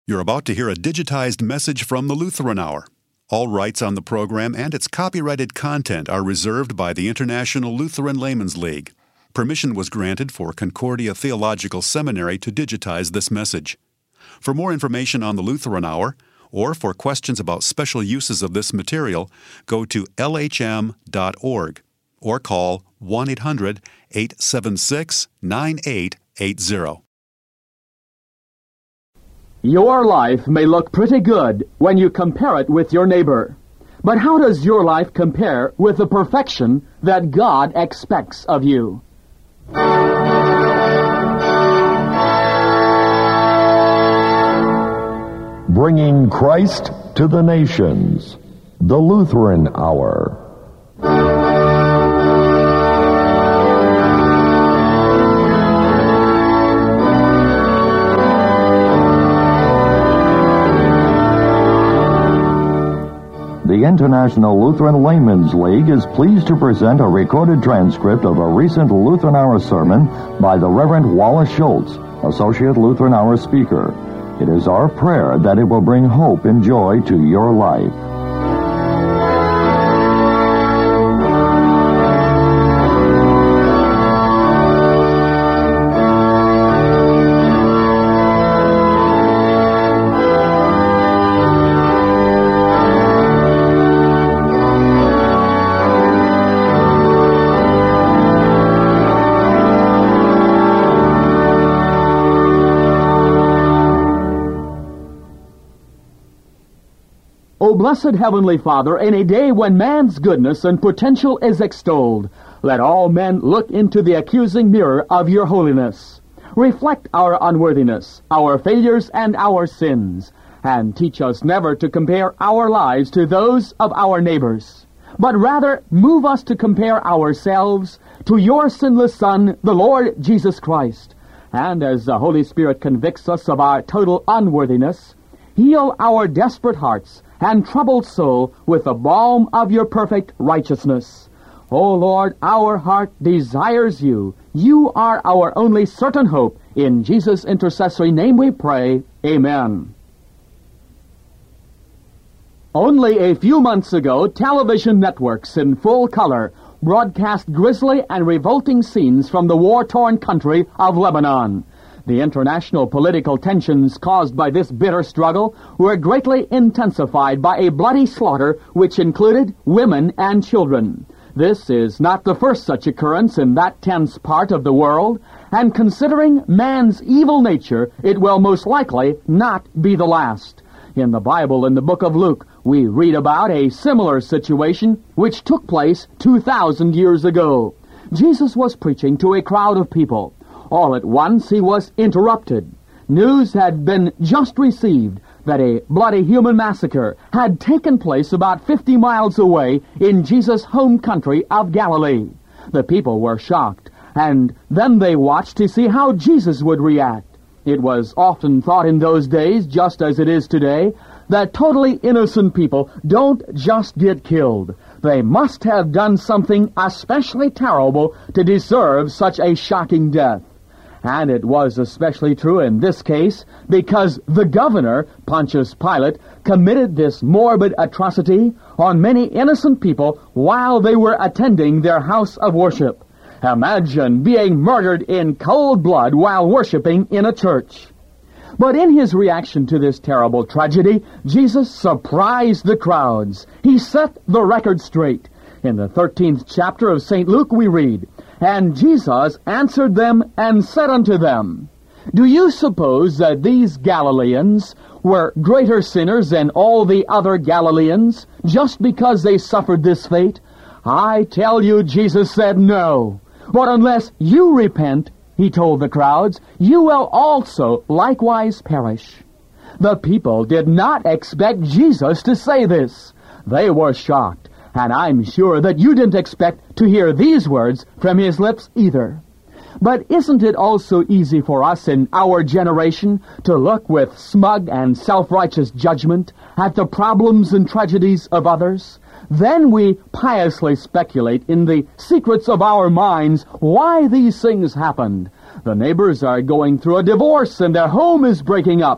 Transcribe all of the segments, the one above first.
You're about to hear a digitized message from the Lutheran Hour. All rights on the program and its copyrighted content are reserved by the International Lutheran Laymen's League. Permission was granted for Concordia Theological Seminary to digitize this message. For more information on the Lutheran Hour, or for questions about special uses of this material, go to lhm.org or call 1-800-876-9880. Your life may look pretty good when you compare it with your neighbor. But how does your life compare with the perfection that God expects of you? Bringing Christ to the nations. The Lutheran Hour. The International Lutheran Laymen's League is pleased to present a recorded transcript of a recent Lutheran Hour sermon by the Reverend Wallace Schultz, Associate Lutheran Hour speaker. It is our prayer that it will bring hope and joy to your life. O blessed Heavenly Father, in a day when man's goodness and potential is extolled, let all men look into the accusing mirror of your holiness. Reflect our unworthiness, our failures, and our sins, and teach us never to compare our lives to those of our neighbors, but rather move us to compare ourselves to your sinless Son, the Lord Jesus Christ. And as the Holy Spirit convicts us of our total unworthiness, heal our desperate hearts and troubled soul with the balm of your perfect righteousness. O Lord, our heart desires you. You are our only certain hope. In Jesus' intercessory name we pray. Amen. Only a few months ago, television networks in full color broadcast grisly and revolting scenes from the war-torn country of Lebanon. The international political tensions caused by this bitter struggle were greatly intensified by a bloody slaughter which included women and children. This is not the first such occurrence in that tense part of the world, and considering man's evil nature, it will most likely not be the last. In the Bible, in the book of Luke, we read about a similar situation which took place 2,000 years ago. Jesus was preaching to a crowd of people. All at once he was interrupted. News had been just received that a bloody human massacre had taken place about 50 miles away in Jesus' home country of Galilee. The people were shocked, and then they watched to see how Jesus would react. It was often thought in those days, just as it is today, that totally innocent people don't just get killed. They must have done something especially terrible to deserve such a shocking death. And it was especially true in this case because the governor, Pontius Pilate, committed this morbid atrocity on many innocent people while they were attending their house of worship. Imagine being murdered in cold blood while worshiping in a church. But in his reaction to this terrible tragedy, Jesus surprised the crowds. He set the record straight. In the 13th chapter of St. Luke we read, "And Jesus answered them and said unto them, Do you suppose that these Galileans were greater sinners than all the other Galileans, just because they suffered this fate? I tell you, Jesus said, no. But unless you repent, he told the crowds, you will also likewise perish." The people did not expect Jesus to say this. They were shocked. And I'm sure that you didn't expect to hear these words from his lips either. But isn't it also easy for us in our generation to look with smug and self-righteous judgment at the problems and tragedies of others? Then we piously speculate in the secrets of our minds why these things happened. The neighbors are going through a divorce and their home is breaking up.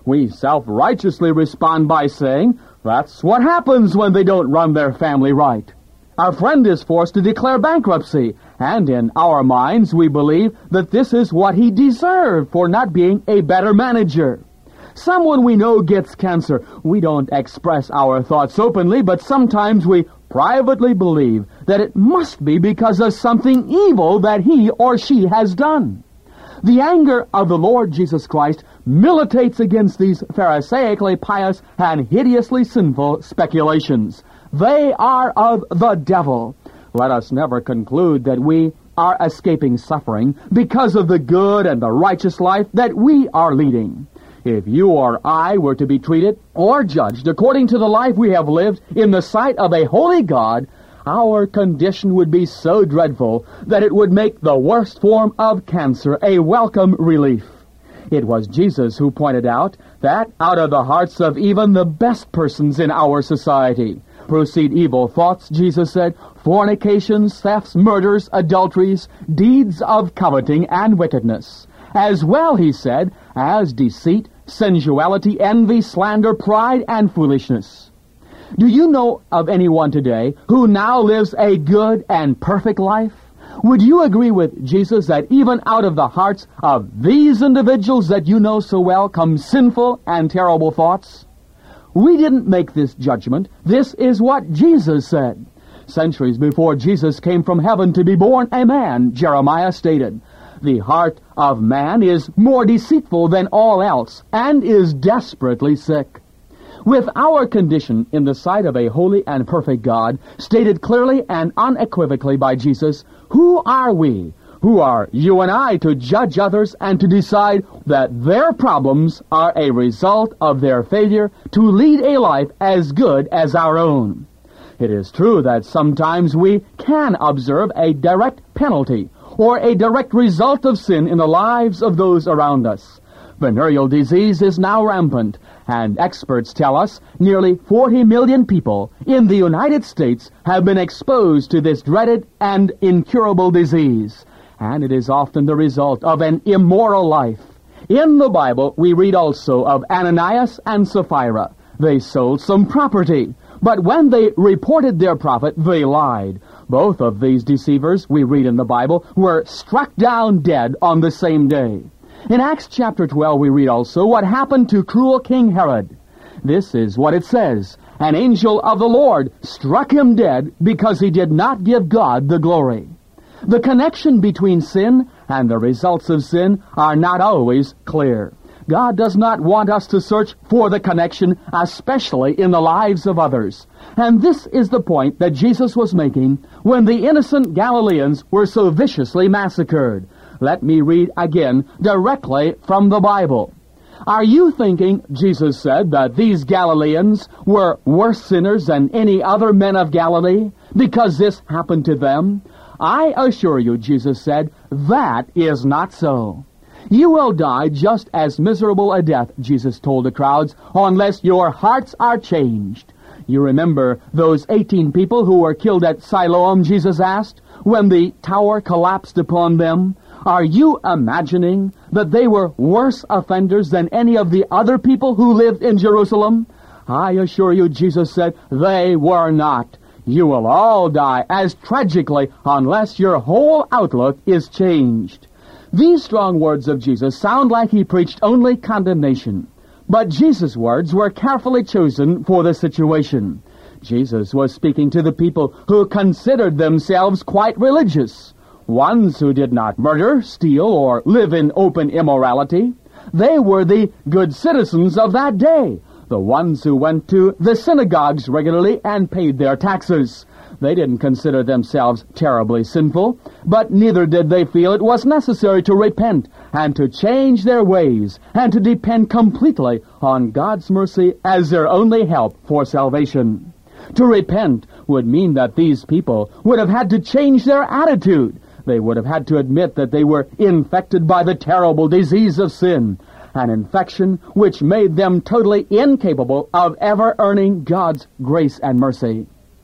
We self-righteously respond by saying, that's what happens when they don't run their family right. Our friend is forced to declare bankruptcy, and in our minds we believe that this is what he deserved for not being a better manager. Someone we know gets cancer. We don't express our thoughts openly, but sometimes we privately believe that it must be because of something evil that he or she has done. The anger of the Lord Jesus Christ militates against these pharisaically pious and hideously sinful speculations. They are of the devil. Let us never conclude that we are escaping suffering because of the good and the righteous life that we are leading. If you or I were to be treated or judged according to the life we have lived in the sight of a holy God, our condition would be so dreadful that it would make the worst form of cancer a welcome relief. It was Jesus who pointed out that out of the hearts of even the best persons in our society proceed evil thoughts, Jesus said, fornications, thefts, murders, adulteries, deeds of coveting and wickedness. As well, he said, as deceit, sensuality, envy, slander, pride, and foolishness. Do you know of anyone today who now lives a good and perfect life? Would you agree with Jesus that even out of the hearts of these individuals that you know so well come sinful and terrible thoughts? We didn't make this judgment. This is what Jesus said. Centuries before Jesus came from heaven to be born a man, Jeremiah stated, "The heart of man is more deceitful than all else, and is desperately sick." With our condition in the sight of a holy and perfect God, stated clearly and unequivocally by Jesus, who are we? Who are you and I to judge others and to decide that their problems are a result of their failure to lead a life as good as our own? It is true that sometimes we can observe a direct penalty or a direct result of sin in the lives of those around us. Venereal disease is now rampant, and experts tell us nearly 40 million people in the United States have been exposed to this dreaded and incurable disease, and it is often the result of an immoral life. In the Bible, we read also of Ananias and Sapphira. They sold some property, but when they reported their profit, they lied. Both of these deceivers, we read in the Bible, were struck down dead on the same day. In Acts chapter 12, we read also what happened to cruel King Herod. This is what it says. An angel of the Lord struck him dead because he did not give God the glory. The connection between sin and the results of sin are not always clear. God does not want us to search for the connection, especially in the lives of others. And this is the point that Jesus was making when the innocent Galileans were so viciously massacred. Let me read again directly from the Bible. Are you thinking, Jesus said, that these Galileans were worse sinners than any other men of Galilee because this happened to them? I assure you, Jesus said, that is not so. You will die just as miserable a death, Jesus told the crowds, unless your hearts are changed. You remember those 18 people who were killed at Siloam, Jesus asked, when the tower collapsed upon them? Are you imagining that they were worse offenders than any of the other people who lived in Jerusalem? I assure you, Jesus said, they were not. You will all die as tragically unless your whole outlook is changed. These strong words of Jesus sound like he preached only condemnation. But Jesus' words were carefully chosen for the situation. Jesus was speaking to the people who considered themselves quite religious, ones who did not murder, steal, or live in open immorality. They were the good citizens of that day, the ones who went to the synagogues regularly and paid their taxes. They didn't consider themselves terribly sinful, but neither did they feel it was necessary to repent and to change their ways and to depend completely on God's mercy as their only help for salvation. To repent would mean that these people would have had to change their attitude. They would have had to admit that they were infected by the terrible disease of sin, an infection which made them totally incapable of ever earning God's grace and mercy.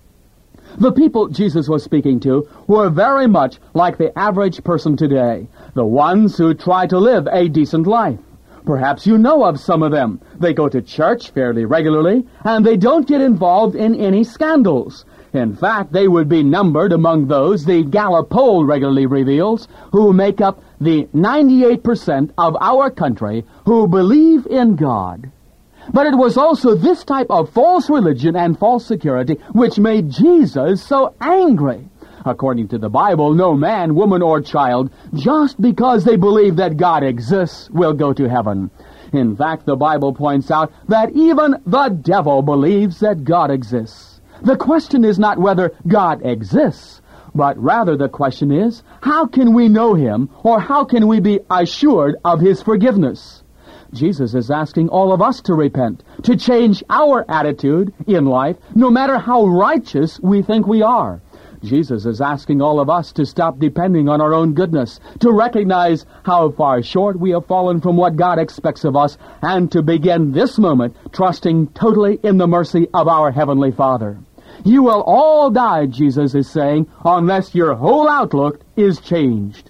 The people Jesus was speaking to were very much like the average person today, the ones who try to live a decent life. Perhaps you know of some of them. They go to church fairly regularly, and they don't get involved in any scandals. In fact, they would be numbered among those the Gallup poll regularly reveals who make up the 98% of our country who believe in God. But it was also this type of false religion and false security which made Jesus so angry. According to the Bible, no man, woman, or child, just because they believe that God exists, will go to heaven. In fact, the Bible points out that even the devil believes that God exists. The question is not whether God exists, but rather the question is, how can we know Him, or how can we be assured of His forgiveness? Jesus is asking all of us to repent, to change our attitude in life, no matter how righteous we think we are. Jesus is asking all of us to stop depending on our own goodness, to recognize how far short we have fallen from what God expects of us, and to begin this moment trusting totally in the mercy of our Heavenly Father. You will all die, Jesus is saying, unless your whole outlook is changed.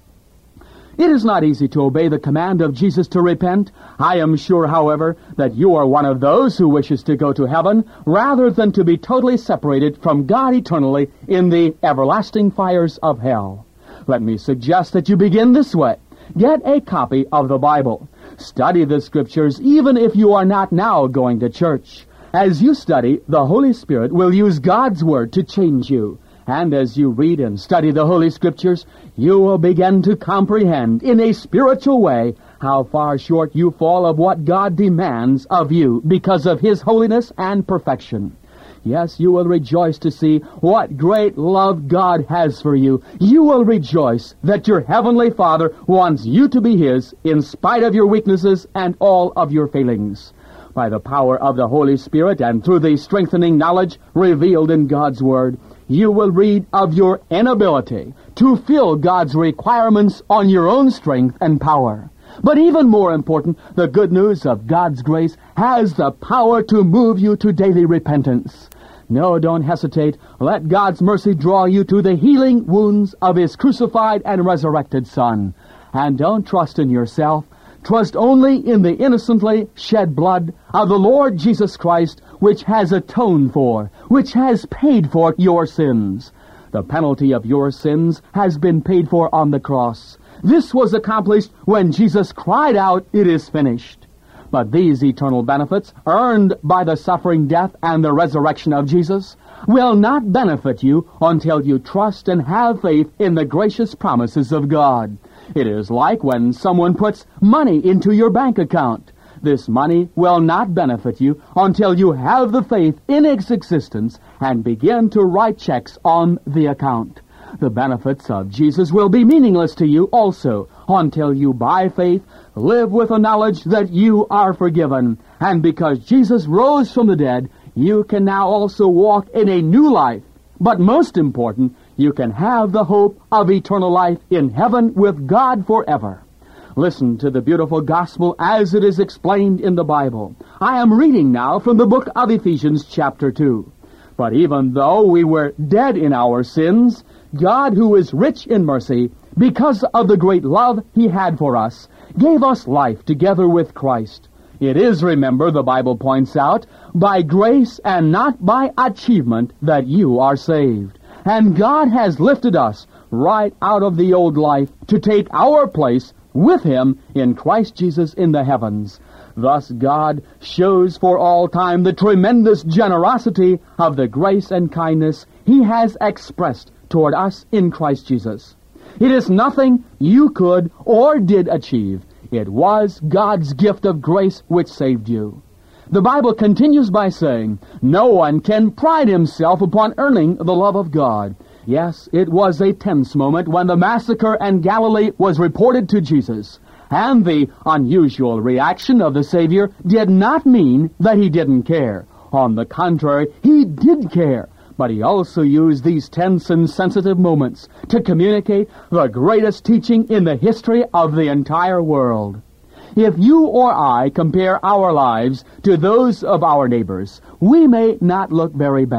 It is not easy to obey the command of Jesus to repent. I am sure, however, that you are one of those who wishes to go to heaven rather than to be totally separated from God eternally in the everlasting fires of hell. Let me suggest that you begin this way. Get a copy of the Bible. Study the Scriptures even if you are not now going to church. As you study, the Holy Spirit will use God's Word to change you. And as you read and study the Holy Scriptures, you will begin to comprehend in a spiritual way how far short you fall of what God demands of you because of His holiness and perfection. Yes, you will rejoice to see what great love God has for you. You will rejoice that your Heavenly Father wants you to be His in spite of your weaknesses and all of your failings. By the power of the Holy Spirit and through the strengthening knowledge revealed in God's Word, you will read of your inability to fill God's requirements on your own strength and power. But even more important, the good news of God's grace has the power to move you to daily repentance. No, don't hesitate. Let God's mercy draw you to the healing wounds of His crucified and resurrected Son. And don't trust in yourself. Trust only in the innocently shed blood of the Lord Jesus Christ, which has atoned for, which has paid for your sins. The penalty of your sins has been paid for on the cross. This was accomplished when Jesus cried out, "It is finished." But these eternal benefits, earned by the suffering death and the resurrection of Jesus, will not benefit you until you trust and have faith in the gracious promises of God. It is like when someone puts money into your bank account. This money will not benefit you until you have the faith in its existence and begin to write checks on the account. The benefits of Jesus will be meaningless to you also until you, by faith, live with the knowledge that you are forgiven. And because Jesus rose from the dead, you can now also walk in a new life. But most important, you can have the hope of eternal life in heaven with God forever. Listen to the beautiful gospel as it is explained in the Bible. I am reading now from the book of Ephesians chapter 2. But even though we were dead in our sins, God, who is rich in mercy, because of the great love He had for us, gave us life together with Christ. It is, remember, the Bible points out, by grace and not by achievement that you are saved. And God has lifted us right out of the old life to take our place with Him in Christ Jesus in the heavens. Thus God shows for all time the tremendous generosity of the grace and kindness He has expressed toward us in Christ Jesus. It is nothing you could or did achieve. It was God's gift of grace which saved you. The Bible continues by saying, no one can pride himself upon earning the love of God. Yes, it was a tense moment when the massacre in Galilee was reported to Jesus. And the unusual reaction of the Savior did not mean that He didn't care. On the contrary, He did care. But He also used these tense and sensitive moments to communicate the greatest teaching in the history of the entire world. If you or I compare our lives to those of our neighbors, we may not look very bad.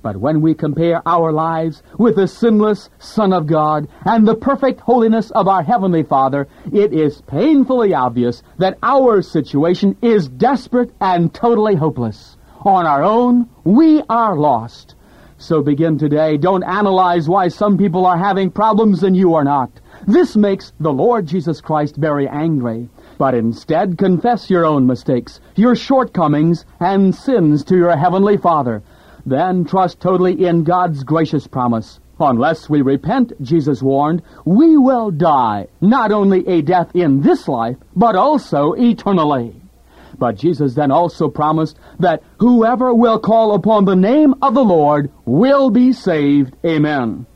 But when we compare our lives with the sinless Son of God and the perfect holiness of our Heavenly Father, it is painfully obvious that our situation is desperate and totally hopeless. On our own, we are lost. So begin today. Don't analyze why some people are having problems and you are not. This makes the Lord Jesus Christ very angry. But instead, confess your own mistakes, your shortcomings, and sins to your Heavenly Father. Then trust totally in God's gracious promise. Unless we repent, Jesus warned, we will die, not only a death in this life, but also eternally. But Jesus then also promised that whoever will call upon the name of the Lord will be saved. Amen.